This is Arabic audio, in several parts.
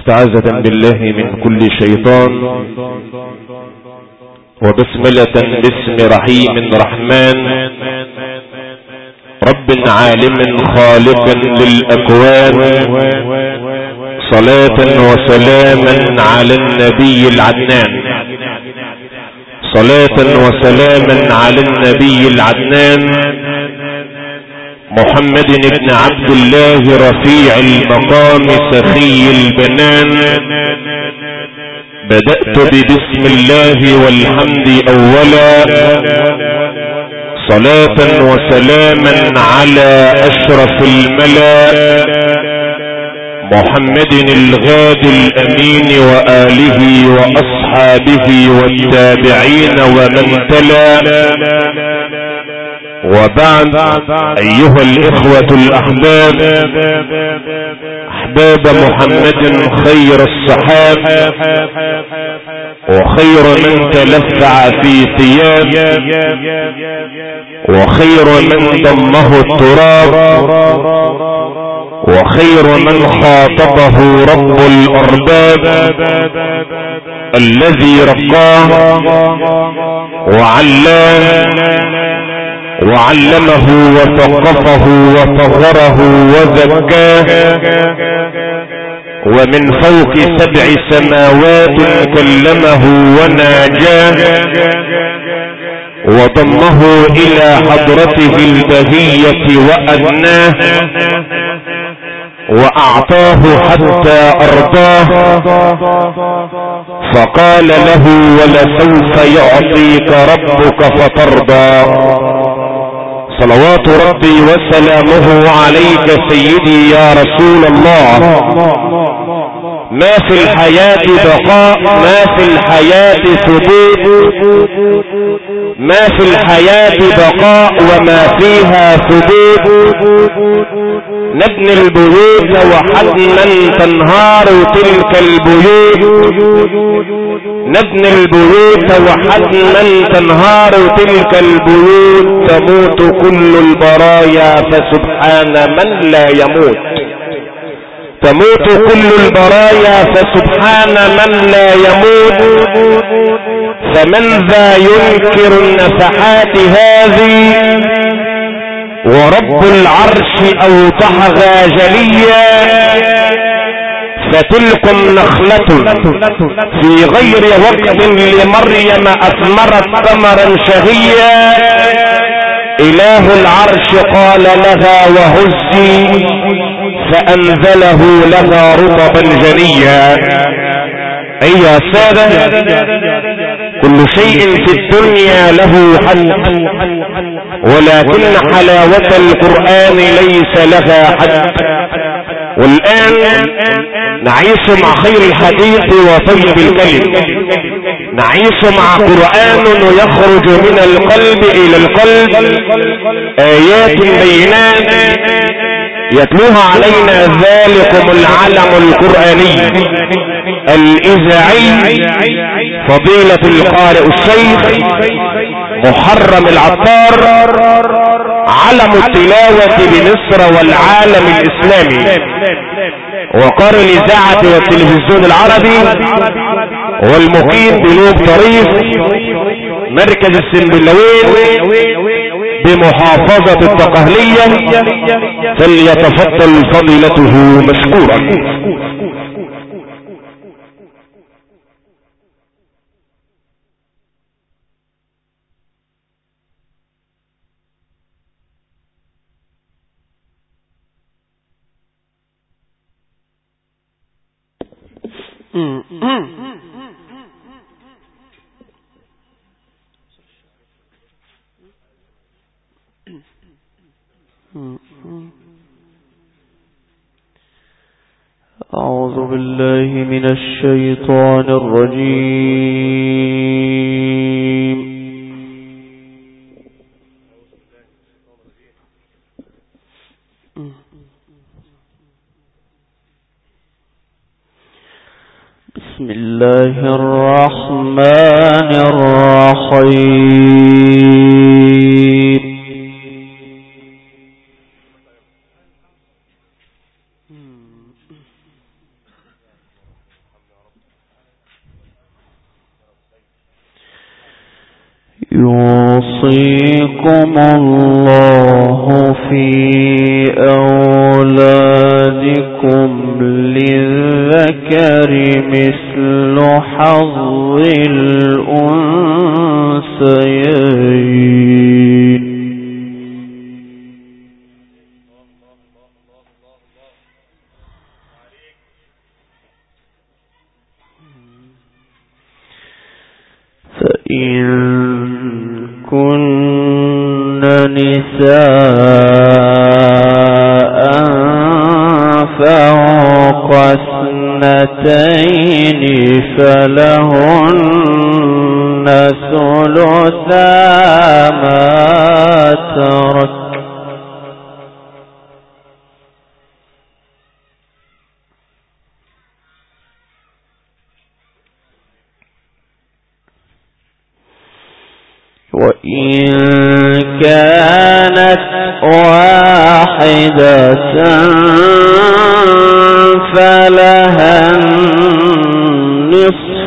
واستعاذة بالله من كل شيطان، وبسملة باسم رحيم رحمن، رب عالم خالق للأكوان، صلاة وسلاما على النبي العدنان، صلاة وسلاما على النبي العدنان محمد بن عبد الله رفيع المقام سخي البنان. بدأت ببسم الله والحمد أولا، صلاة وسلاما على أشرف الملا محمد الغادي الأمين وآله وأصحابه والتابعين ومن تلا. وبعد، أيها الإخوة الأحباب، أحباب محمد خير الصحاب وخير من تلفع في ثياب وخير من ضمه التراب وخير من خاطبه رب الأرباب الذي رقاه وعلاه وعلمه وثقفه وطهره وزكاه، ومن فوق 7 سماوات كلمه وناجاه، وضمه إلى حضرته البهية وأدناه، وأعطاه حتى أرضاه، فقال له: ولسوف يعطيك ربك فترضى. صلوات ربي وسلامه عليك سيدي يا رسول الله. ما في الحياة بقاء، ما في الحياة ثبوت، ما في الحياة بقاء وما فيها ثبوت. نبني البيوت وحتما تنهار تلك البيوت، نبني البيوت وحتما تنهار تلك البيوت. تموت كل البرايا فسبحان من لا يموت، تموت كل البرايا فسبحان من لا يموت. فمن ذا ينكر النفحات هذه، ورب العرش أوضحها جليا. فتلكم نخلة في غير وقت لمريم أثمرت ثمرا شهيا. إله العرش قال لها: وهزي، فأنزله لها رطبا جنيا. أيها السادة، كل شيء في الدنيا له حد، ولكن حلاوة القرآن ليس لها حد. والآن نعيش مع خير الحديث وطيب الكلم، نعيش مع قرآن يخرج من القلب إلى القلب، آيات بينات يتلوها علينا ذلكم العلم القرآني الإذاعي فضيلة القارئ الشيخ محرم العطار، علم التلاوة بمصر والعالم الإسلامي، وقارئ الإذاعة والتلفزيون العربي، والمقيم بنوب طريف مركز السنبلاوين بمحافظة الدقهلية. فليتفضل فضيلته مشكورا. أعوذ بالله من الشيطان الرجيم. بسم الله الرحمن الرحيم. يوصيكم الله في أولادكم للذكر مثل حظ الأنثيين. فإن كن نساء فوق 2 فلهن ثلثا ما ترك وإن كانت واحدة فلها النصف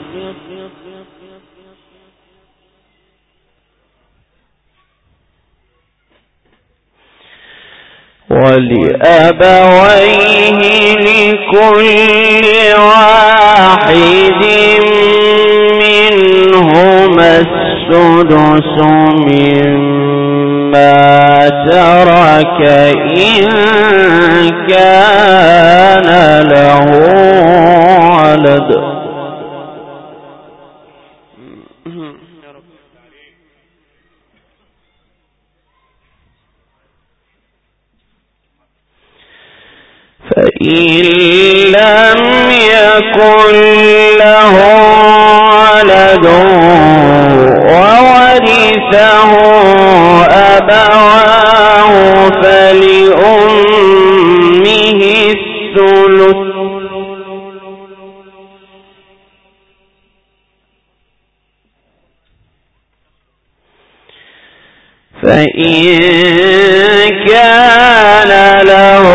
ولأبويه لكل واحد منهما السدس مما ترك إن كان له ولد. فإن لم يكن له ولد وورثه أبواه فلأمه الثلث فإن كان له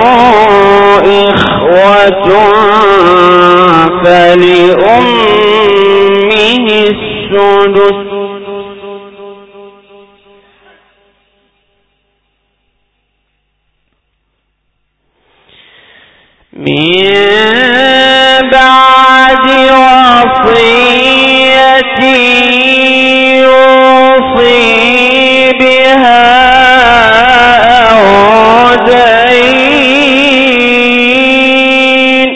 إخوة فلأمه السدس من بعد وصية يوصي بها أو دين.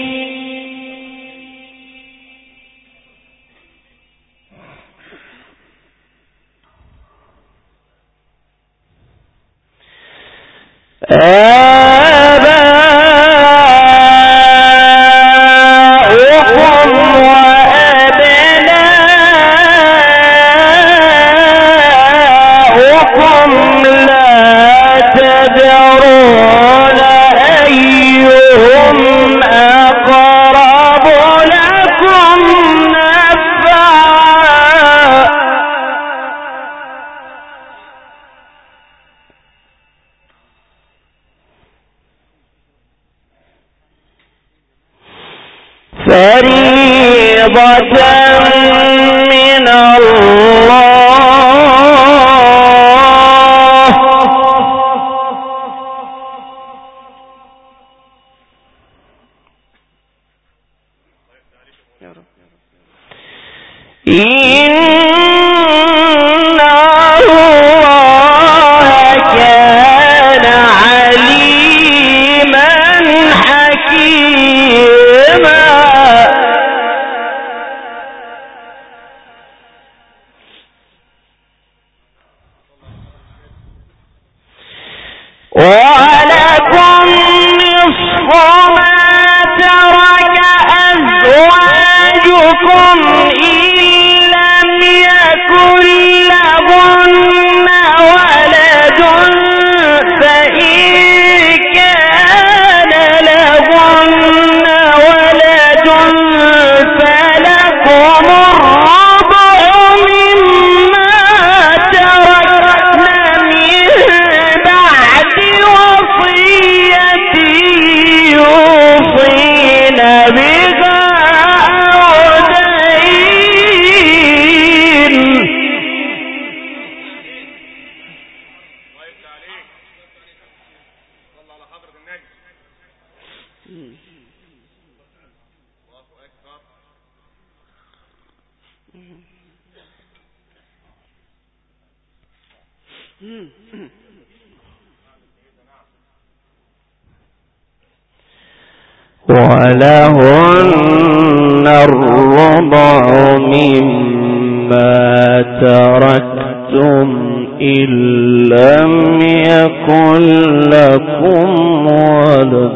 فريضة من الله إن الله كان عليما حكيما. ولكم نصف ما ترك أزواجكم إن لم ولهن الربع مما تركتم إن لم يكن لكم ولد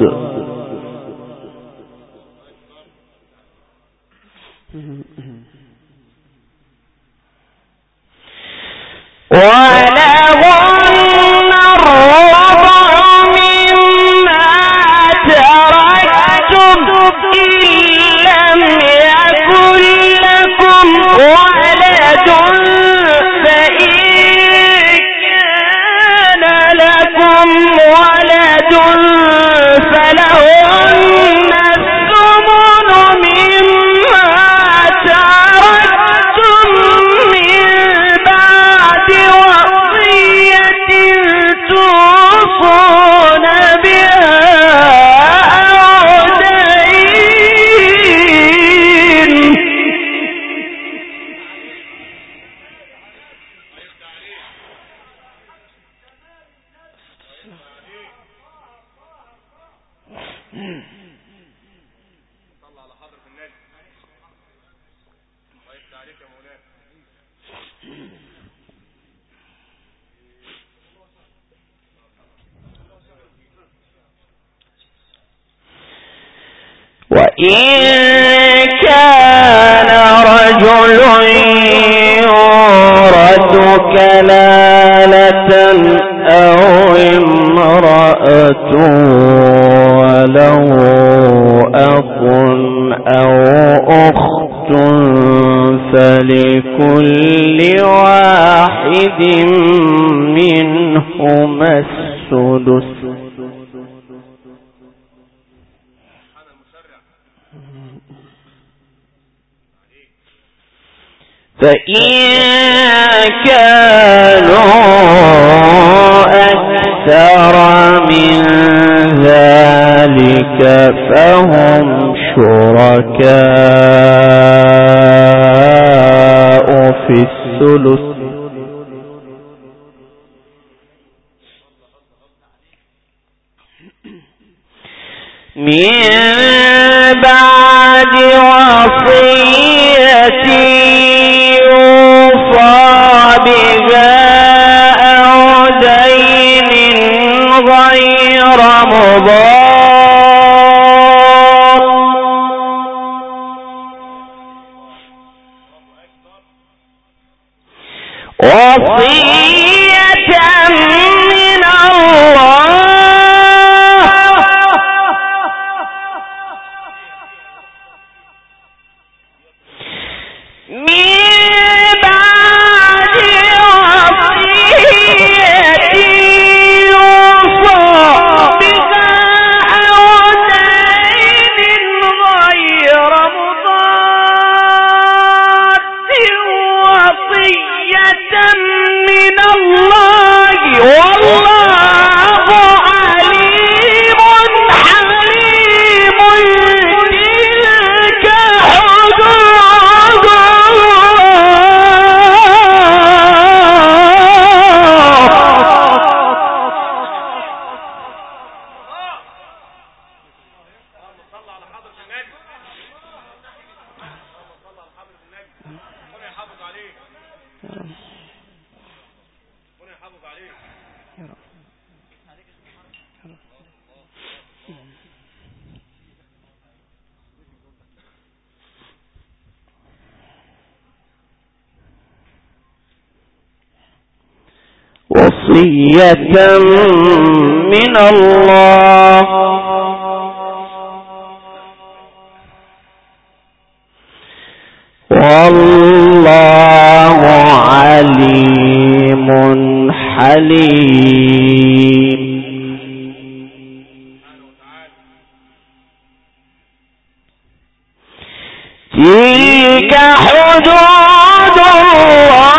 وإن كان رجل يورث كلالة أو امرأة وله أخ أو أخت فلكل واحد منهما السدس فإن كانوا أكثر من ذلك فهم شركاء في الثلث من بعد وصية غير مضار وصية من الله وصية من الله والله عليم حليم. تلك حدود الله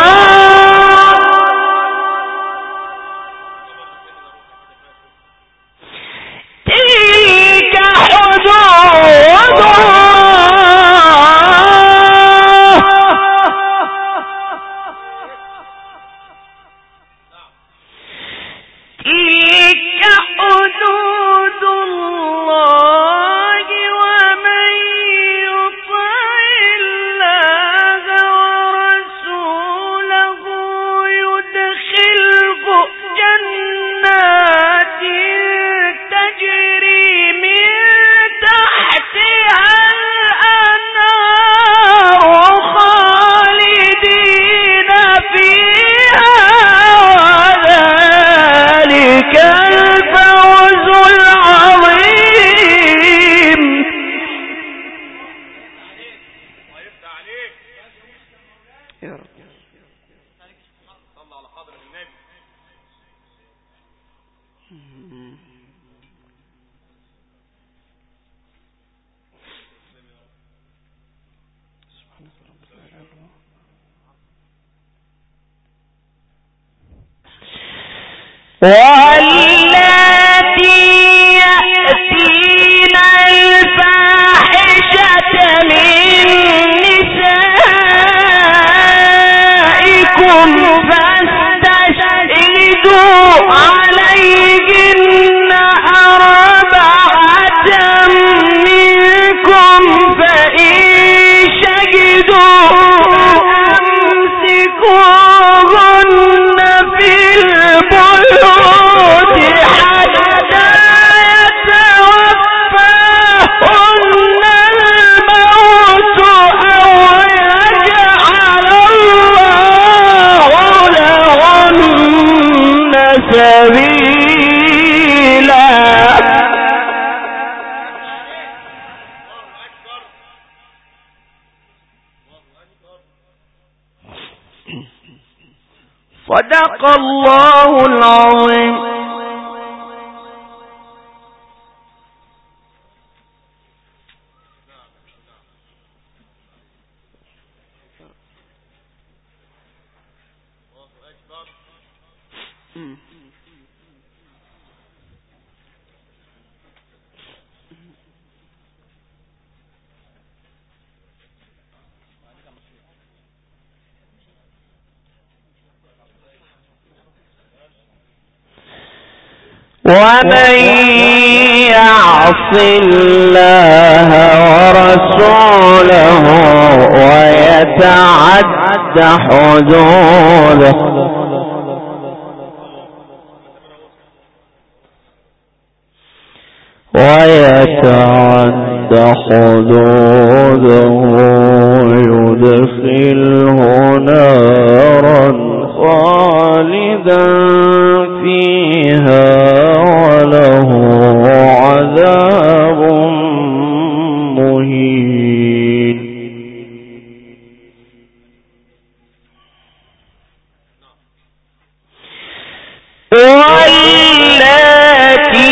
تلك حدود واللاتي يأتين الفاحشة من نسائكم فاستشهدوا عليهن أربعة منكم فإن شهدوا فأمسكوهن في البيوت حتى يتوفاهن الموت أو يجعل الله لهن سبيلا. صدق الله العظيم. ومن يعص الله ورسوله ويتعد حدوده يدخله نارا خالدا فيها وله عذاب مهين. واللاتي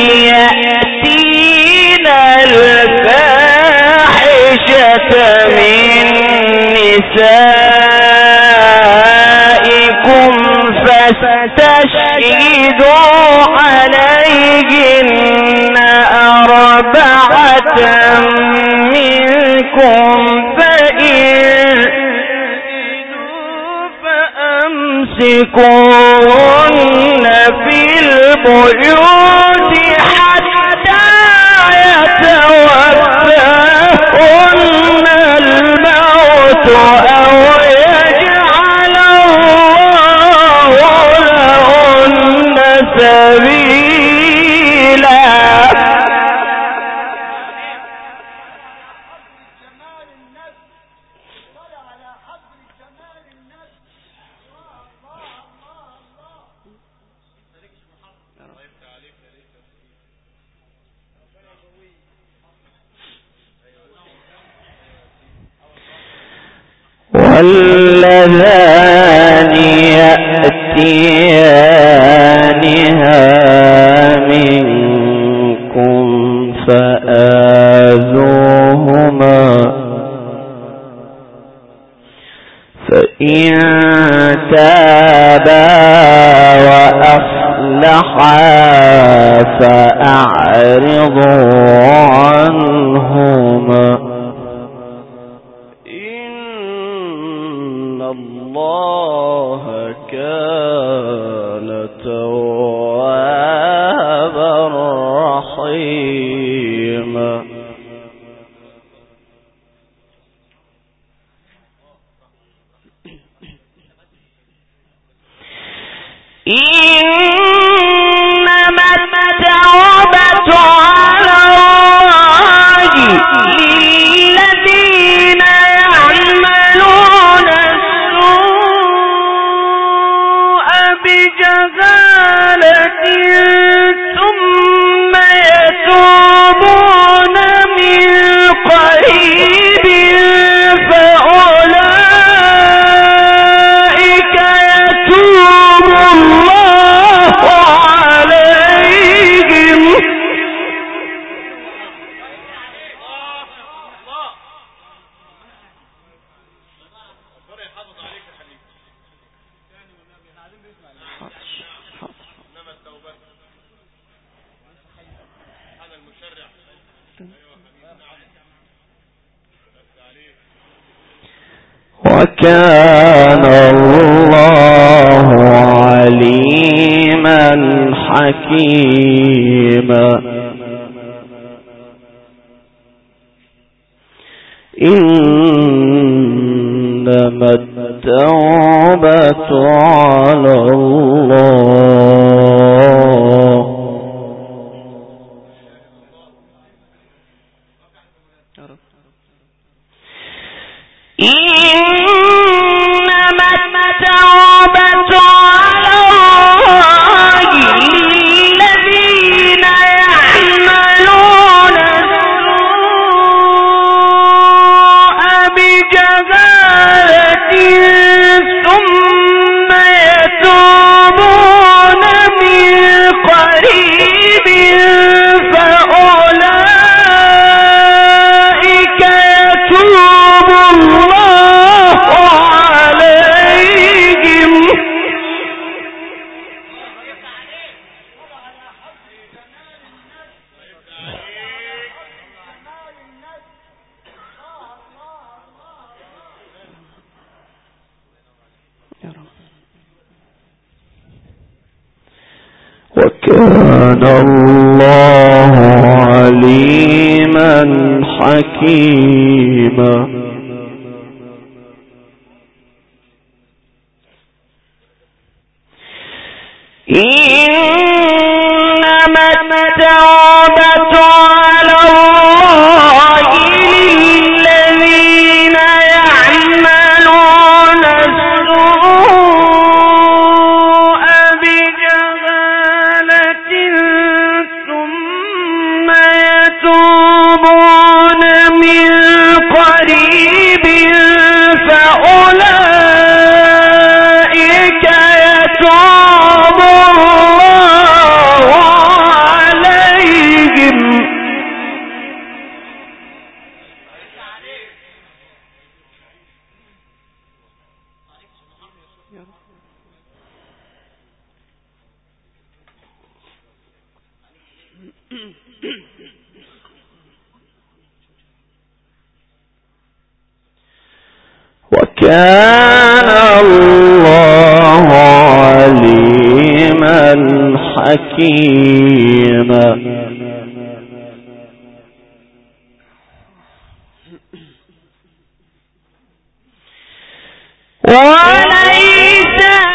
يأتين الفاحشة من نسائكم فاستشهدوا عليهن أربعة منكم فأمسكوهن في البيوت حتى يتوفاهن الموت أو يجعل الله لهن سبيلا. واللذان يأتيانها منكم فآذوهما فإن تابا وأصلحا فأعرضوا عنهما الله كان توابا رحيما. إنما التوبة على وكان الله عليما حكيما إنما التوبة على الله وكان الله عليما حكيما إنما التوبة على الله للذين يعملون السوء بجهالة ثم يتوبون من قريب فأولئك يتوب الله عليهم وكان الله عليما حكيما وليس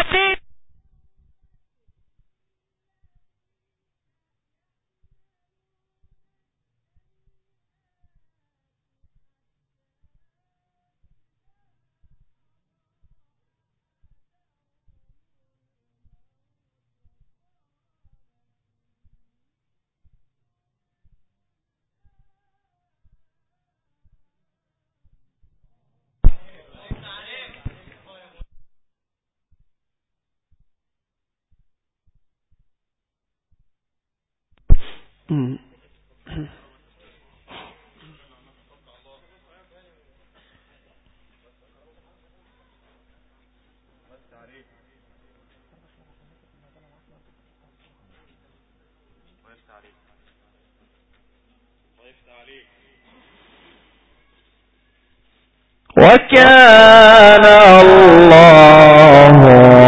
وكان الله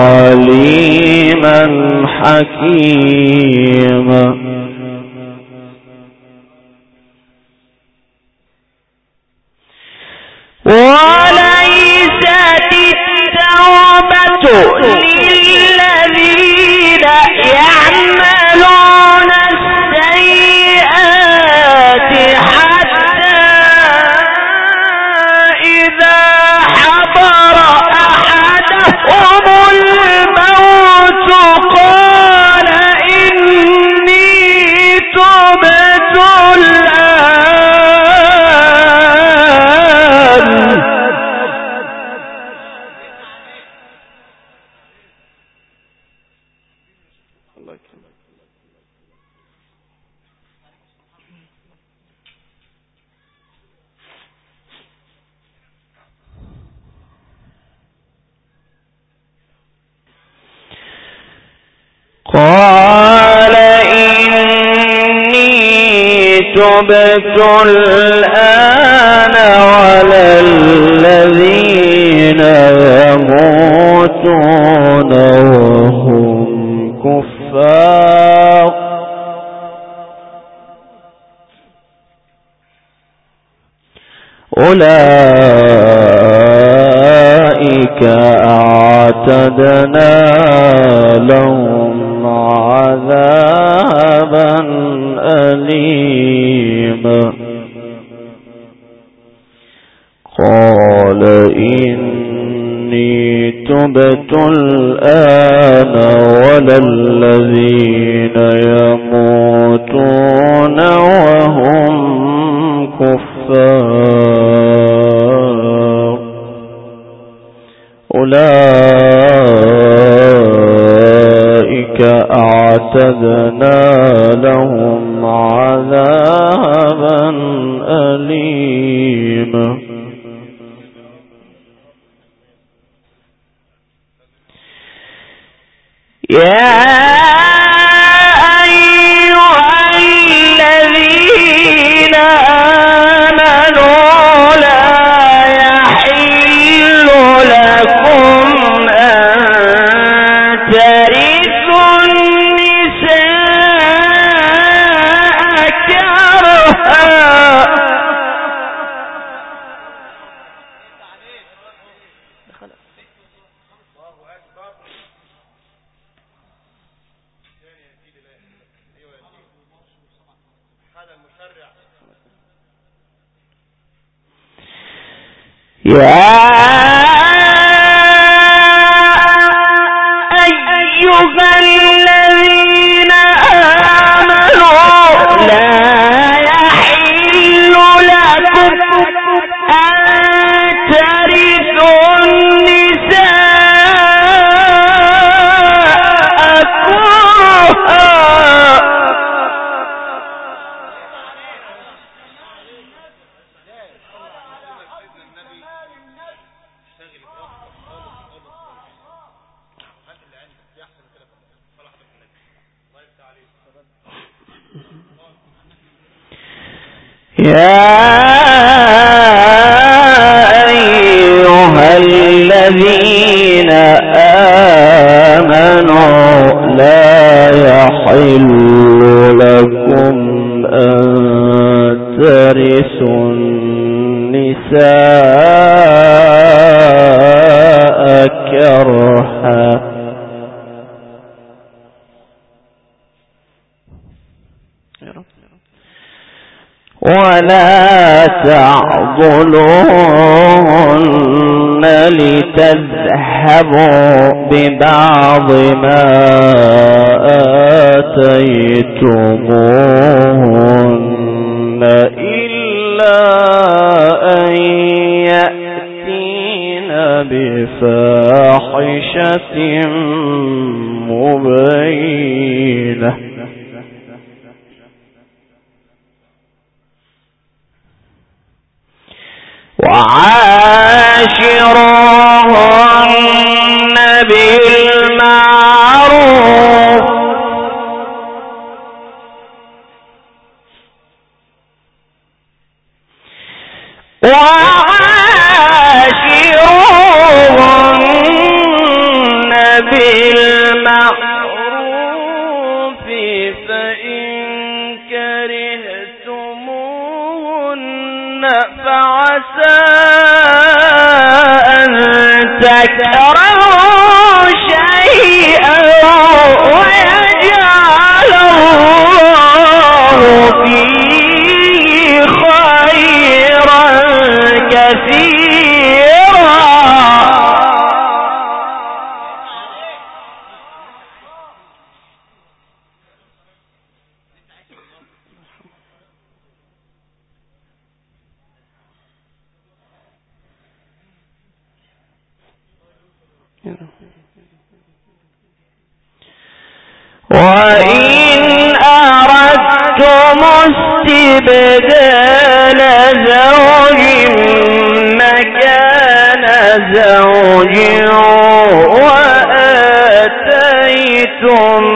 عليما حكيما وليست التوبة للذين يعملون السيئات حتى إذا حضر أحدهم الموت قال إني تبت الآن قال إني تبت الآن ولا الذين وهم كفار أولئك أعتدنا لهم عذابا أليما قال إني تبت الآن ولا الذين يموتون وهم كفار أولئك أعتدنا لهم عذابا أليما يا أيها الذين آمنوا لا يحل لكم أن ترثوا النساء كرها يا أيها الذين آمنوا لا يحل لكم أن ترثوا النساء كرها يا أيها الذين آمنوا لا يحل لكم أن ترثوا النساء كرها ولا تعضلوهن لتذهبوا ببعض ما آتيتموهن إلا أن يأتين بفاحشة مبينة وعاشروهن بالمعروف فإن كرهتموهن فعسى أن تكرهوا شيئا ويجعل الله فيه خيرا كثيرا وإن أردتم استبدال زوج مكان زوج وآتيتم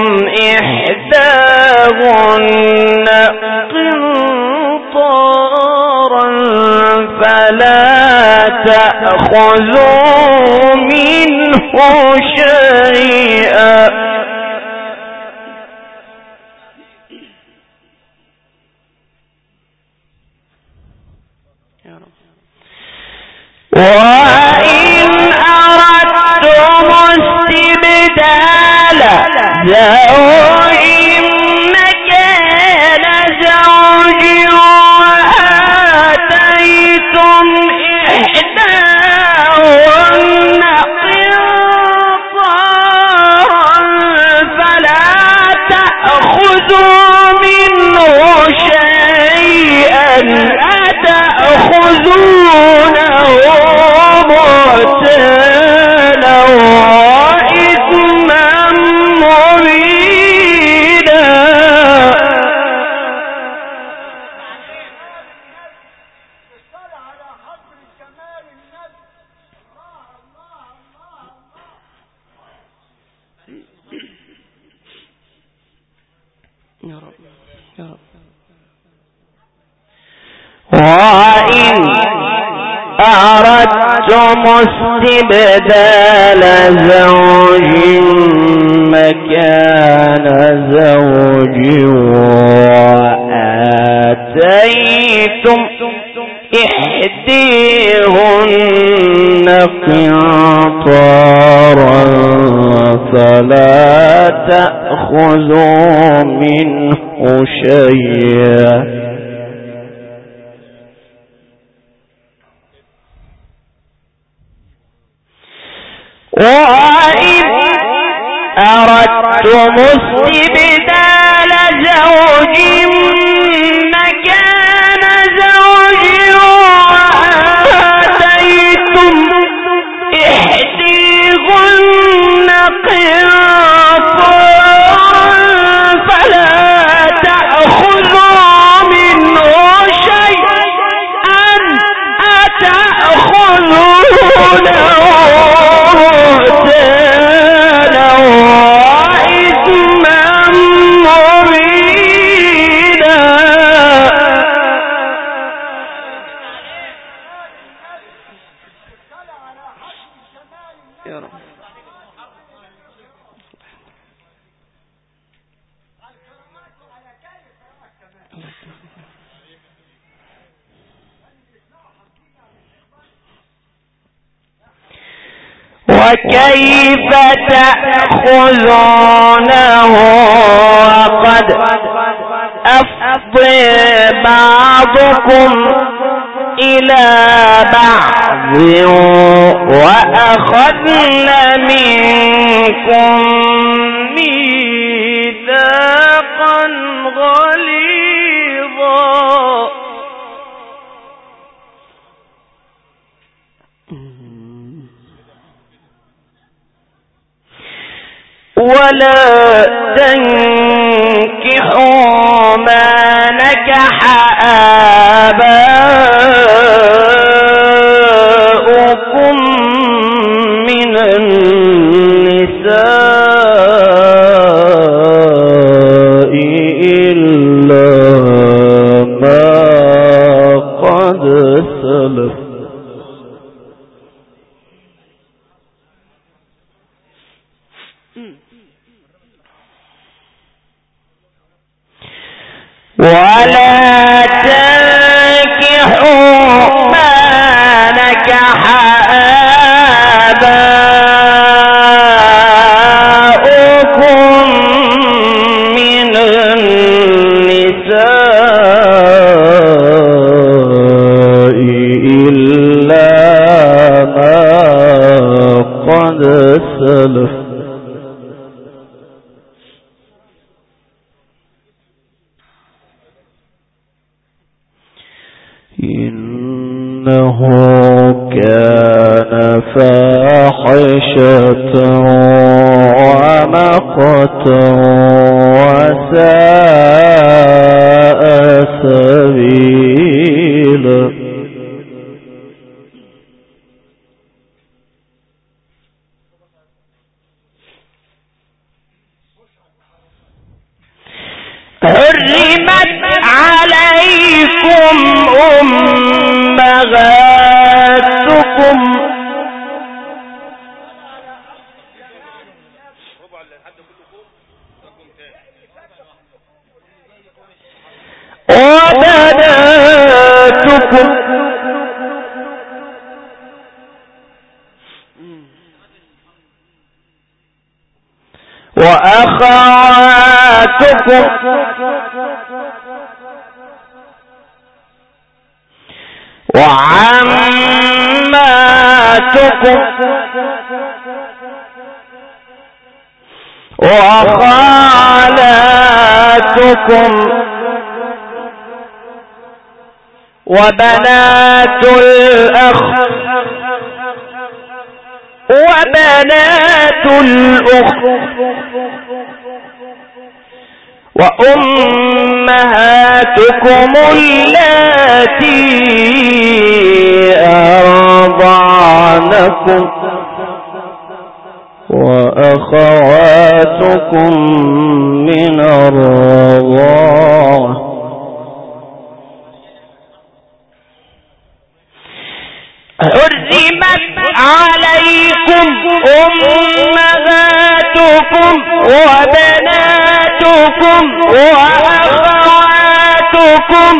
إحداهن قنطارا فلا تأخذوا منه شيئا وإن أردتم استبدال زوج مكان زوج وآتيتم إحداهن قنطارا فلا تأخذوا منه شيئا أتأخذونه بهتانا وإثما مبينا يا رب يا رب. وإن أردتم استبدال زوج مكان زوج وآتيتم إحداهن قنطارا فلا تأخذوا منه شيئا وإن أردتم استبدال زوج مكان زوج وآتيتم إحداهن قنطارا فلا تأخذوا منه شيئا أتأخذونه وكيف تأخذونه وقد أفضى بعضكم إلى بعض وأخذن منكم ميثاقا غليظا ولا تنكحوا ما نكح آباؤكم من النساء إلا ما قد سلف ولا تنكحوا ما نكح آباؤكم من النساء إلا ما قد سلف إنه كان فاحشة ومقتا وساء سبيلا حرمت عليكم أمهاتكم وأخواتكم وعماتكم وخالاتكم وبنات الأخ وبنات الأخت وأمهاتكم اللاتي أرضعنكم وأخواتكم من الرضاعة حرمت عليكم أمهاتكم وبناتكم وأخواتكم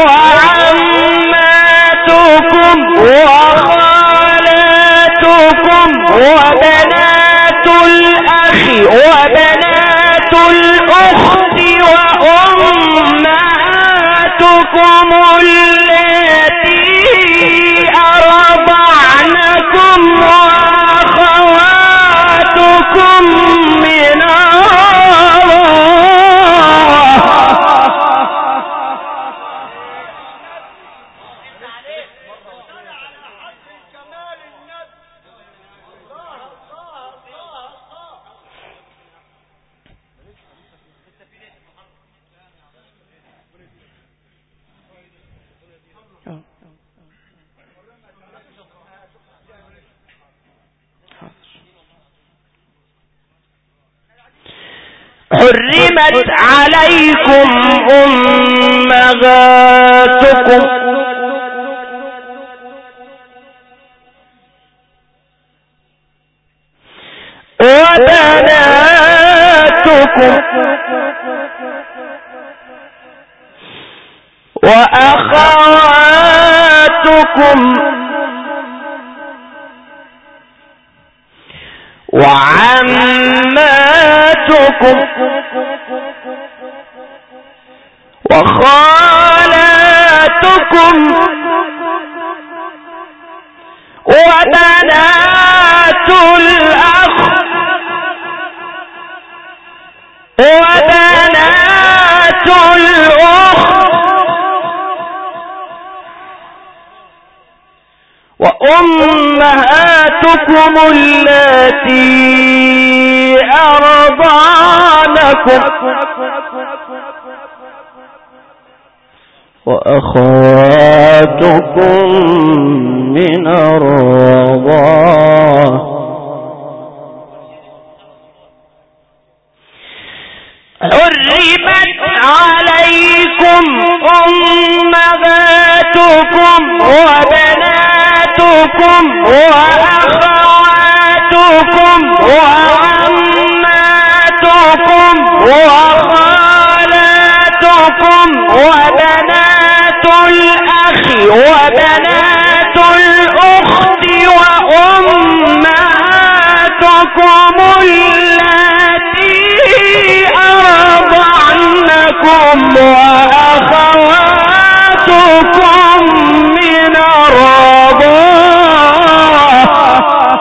وعماتكم وخالاتكم وبنات الأخ وبنات الأخت وأمهاتكم اللاتي أرضعنكم وأخواتكم من حرمت عليكم أمهاتكم وبناتكم وأخواتكم وعماتكم وخالاتكم وبنات الأخ وبنات الأخت وأمهاتكم اللاتي أرضعنكم وأخواتكم من الرضاعة حرمت عليكم أمهاتكم وبناتكم وأخواتكم وعماتكم وخالاتكم وبنات الأخ وبنات الأخت وأمهاتكم اللاتي أرضعنكم وأخواتكم من الرضاعة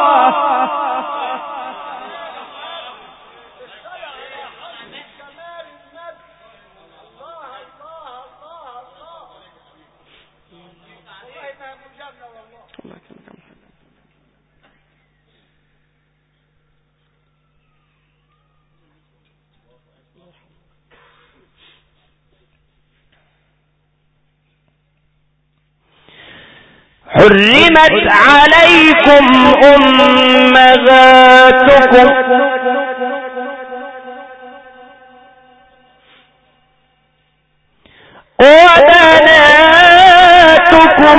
حرمت عليكم أمهاتكم وبناتكم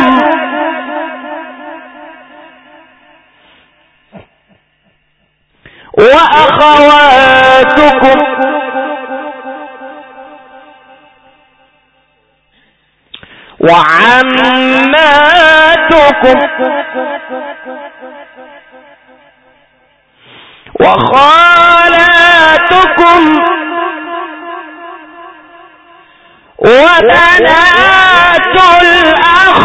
وأخواتكم وعماتكم وخالاتكم وبنات الأخ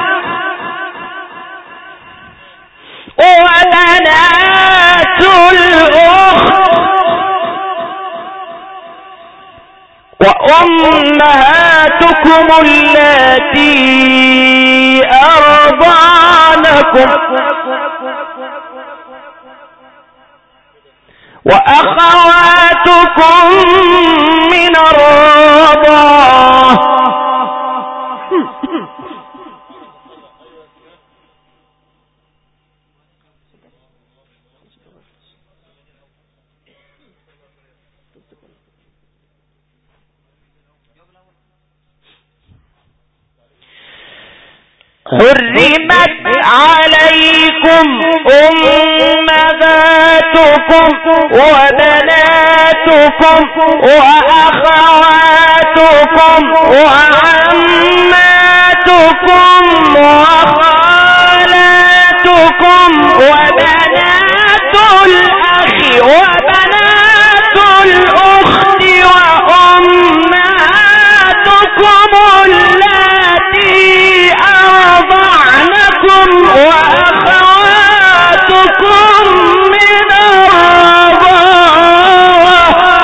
وبنات الأخت وأمهاتكم اللاتي أرضعنكم وأخواتكم من الرضاعة حرمت عليكم أمهاتكم وبناتكم وأخواتكم وعماتكم وخالاتكم وبنات الأخ وبنات الأخت وأمهاتكم اللاتي أرضعنكم وأخواتكم من الرضاعة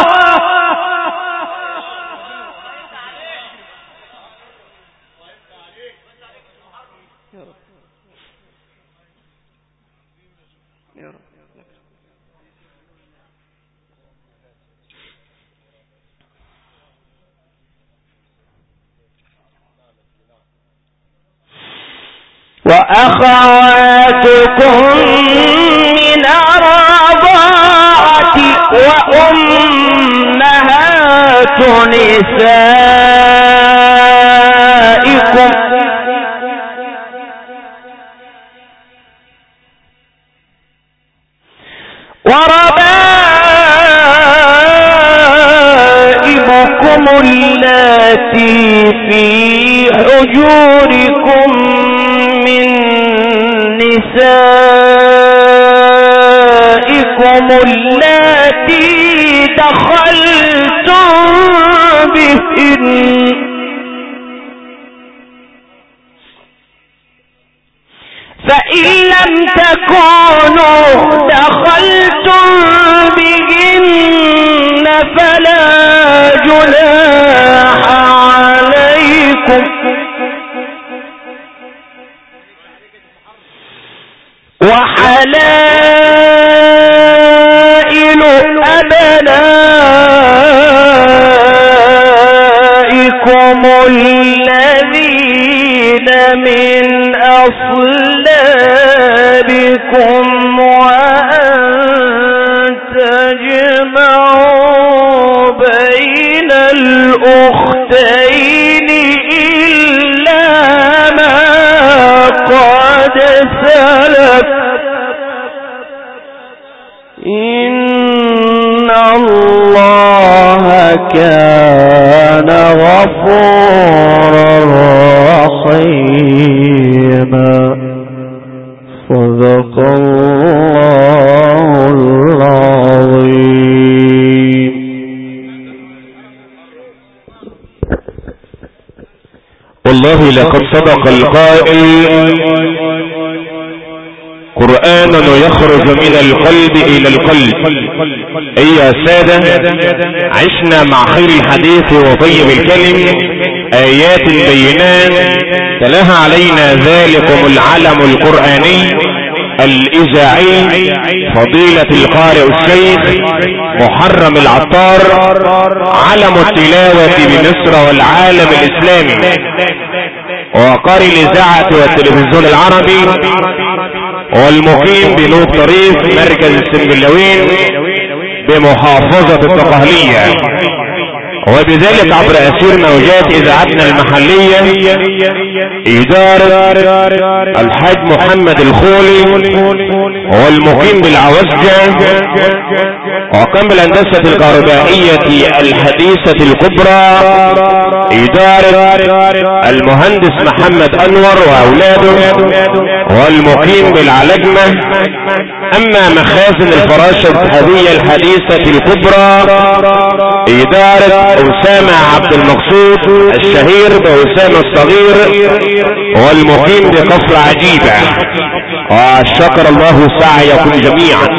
وأخواتكم من الرضاعة وأمهات نسائكم وربائبكم اللاتي في حجوركم من نسائكم اللاتي دخلتم بهن فإن لم تكونوا دخلتم بهن فلا جناح عليكم وحلائل أبنائكم الذين من أصلابكم وأن تجمعوا بين الأختين إلا ما قد سلف إن الله كان غفورا رحيما. صدق الله العظيم. والله لقد صدق القائل قرآن يخرج من القلب إلى القلب. أي يا سادة، عشنا مع خير الحديث وطيب الكلم آيات بينات تلاها علينا ذلكم العلم القرآني الإذاعي فضيلة القارئ الشيخ محرم العطار، علم التلاوة بمصر والعالم الإسلامي، وقارئ الإذاعة والتلفزيون العربي، والمقيم بنور طريق مركز السنبلاوين بمحافظة الدقهلية، وبذلك عبر أسير موجات إذاعتنا المحلية إدارة الحاج محمد الخولي، والمقيم بالعوزجة، وقام بالهندسة الكهربائية الحديثة الكبرى إدارة المهندس محمد أنور وأولاده، والمقيم بالعلجمة اما مخازن الفراشة الذهبية الحديثة الكبرى ادارة اسامة عبد المقصود الشهير باسامة الصغير والمقيم بقصر عجيبة، وشكر الله سعيكم جميعا.